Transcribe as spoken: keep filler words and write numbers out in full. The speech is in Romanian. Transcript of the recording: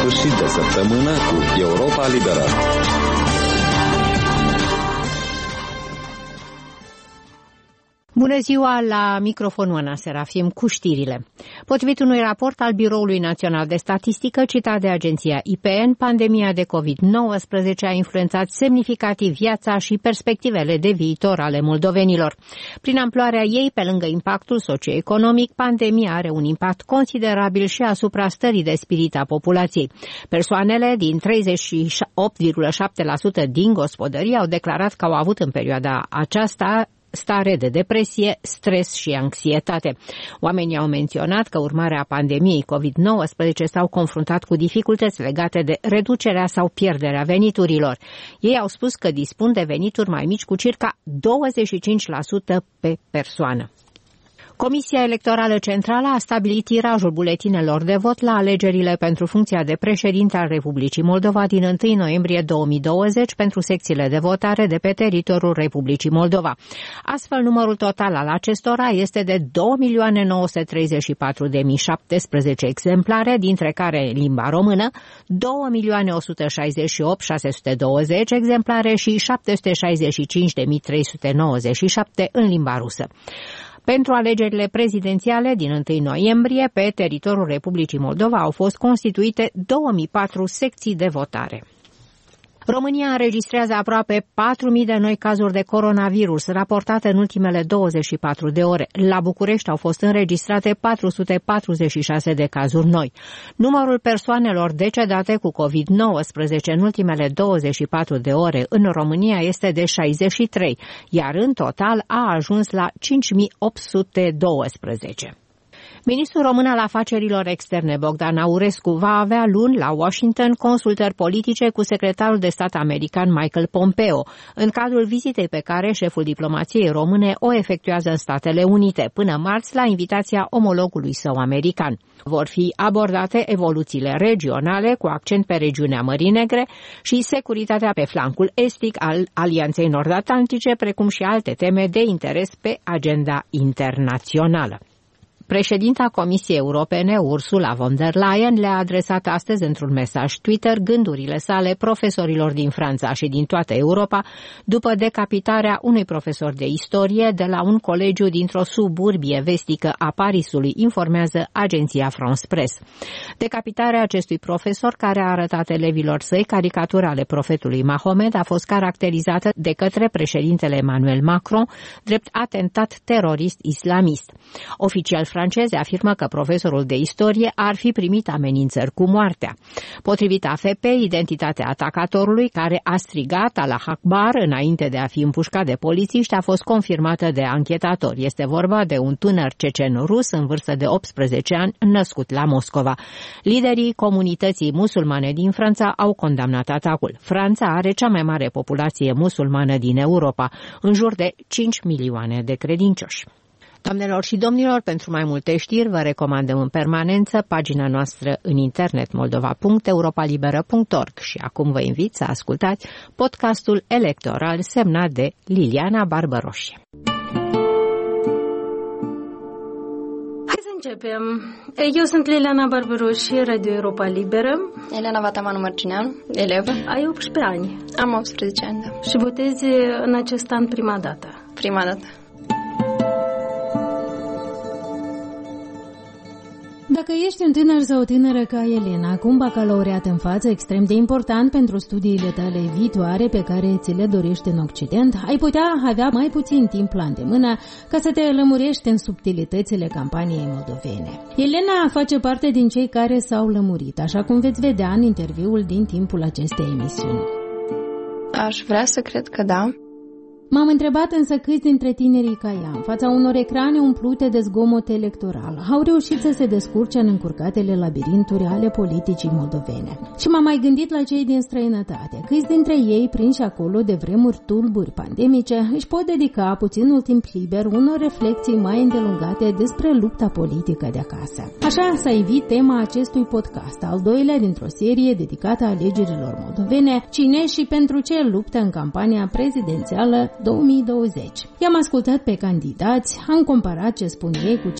sfârșit de săptămână cu Europa Liberă. Bună ziua, la microfonul Ana Serafim cu știrile. Potrivit unui raport al Biroului Național de Statistică citat de agenția I P N, pandemia de covid nouăsprezece a influențat semnificativ viața și perspectivele de viitor ale moldovenilor. Prin amploarea ei, pe lângă impactul socioeconomic, pandemia are un impact considerabil și asupra stării de spirit a populației. Persoanele din treizeci și opt virgulă șapte la sută din gospodării au declarat că au avut în perioada aceasta stare de depresie, stres și anxietate. Oamenii au menționat că urmarea pandemiei covid nouăsprezece s-au confruntat cu dificultăți legate de reducerea sau pierderea veniturilor. Ei au spus că dispun de venituri mai mici cu circa douăzeci și cinci la sută pe persoană. Comisia Electorală Centrală a stabilit tirajul buletinelor de vot la alegerile pentru funcția de președinte al Republicii Moldova din întâi noiembrie două mii douăzeci pentru secțiile de votare de pe teritoriul Republicii Moldova. Astfel, numărul total al acestora este de două milioane nouă sute treizeci și patru de mii șaptesprezece exemplare, dintre care în limba română, două milioane o sută șaizeci și opt mii șase sute douăzeci exemplare și șapte sute șaizeci și cinci de mii trei sute nouăzeci și șapte în limba rusă. Pentru alegerile prezidențiale din întâi noiembrie, pe teritoriul Republicii Moldova au fost constituite două mii patru secții de votare. România înregistrează aproape patru mii de noi cazuri de coronavirus raportate în ultimele douăzeci și patru de ore. La București au fost înregistrate patru sute patruzeci și șase de cazuri noi. Numărul persoanelor decedate cu covid nouăsprezece în ultimele douăzeci și patru de ore în România este de șaizeci și trei, iar în total a ajuns la cinci mii opt sute doisprezece. Ministrul român al afacerilor externe Bogdan Aurescu va avea luni la Washington consultări politice cu secretarul de stat american Michael Pompeo, în cadrul vizitei pe care șeful diplomației române o efectuează în Statele Unite, până marți la invitația omologului său american. Vor fi abordate evoluțiile regionale cu accent pe regiunea Mării Negre și securitatea pe flancul estic al Alianței Nord-Atlantice, precum și alte teme de interes pe agenda internațională. Președinta Comisiei Europene, Ursula von der Leyen, le-a adresat astăzi într-un mesaj Twitter gândurile sale profesorilor din Franța și din toată Europa după decapitarea unui profesor de istorie de la un colegiu dintr-o suburbie vestică a Parisului, informează agenția France Press. Decapitarea acestui profesor, care a arătat elevilor săi caricaturi ale profetului Mahomed, a fost caracterizată de către președintele Emmanuel Macron drept atentat terorist islamist. Oficial franceze afirmă că profesorul de istorie ar fi primit amenințări cu moartea. Potrivit A F P, identitatea atacatorului, care a strigat Allah Akbar înainte de a fi împușcat de polițiști, a fost confirmată de anchetatori. Este vorba de un tânăr cecen rus în vârstă de optsprezece ani, născut la Moscova. Liderii comunității musulmane din Franța au condamnat atacul. Franța are cea mai mare populație musulmană din Europa, în jur de cinci milioane de credincioși. Doamnelor și domnilor, pentru mai multe știri vă recomandăm în permanență pagina noastră în internet moldova punct europa liberă punct org și acum vă invit să ascultați podcastul electoral semnat de Liliana Barbăroșie. Hai să începem. Eu sunt Liliana Barbăroșie, Radio Europa Liberă. Elena Vatamanu Mărcineanu, elevă. Ai optsprezece ani. Am optsprezece ani, da. Și votezi în acest an prima dată. Prima dată. Dacă ești un tânăr sau o tânără ca Elena, cu un bacalaureat în față extrem de important pentru studiile tale viitoare pe care ți le dorești în Occident, ai putea avea mai puțin timp la îndemână ca să te lămurești în subtilitățile campaniei moldovene. Elena face parte din cei care s-au lămurit, așa cum veți vedea în interviul din timpul acestei emisiuni. Aș vrea să cred că da. M-am întrebat însă câți dintre tinerii ca ea, în fața unor ecrane umplute de zgomot electoral, au reușit să se descurce în încurcatele labirinturi ale politicii moldovene. Și m-am mai gândit la cei din străinătate, câți dintre ei, prinși acolo de vremuri tulburi pandemice, își pot dedica puținul timp liber unor reflexii mai îndelungate despre lupta politică de acasă. Așa s-a ivit tema acestui podcast, al doilea dintr-o serie dedicată alegerilor moldovene, cine și pentru ce luptă în campania prezidențială două mii douăzeci. I-am ascultat pe candidați, am comparat ce spun ei cu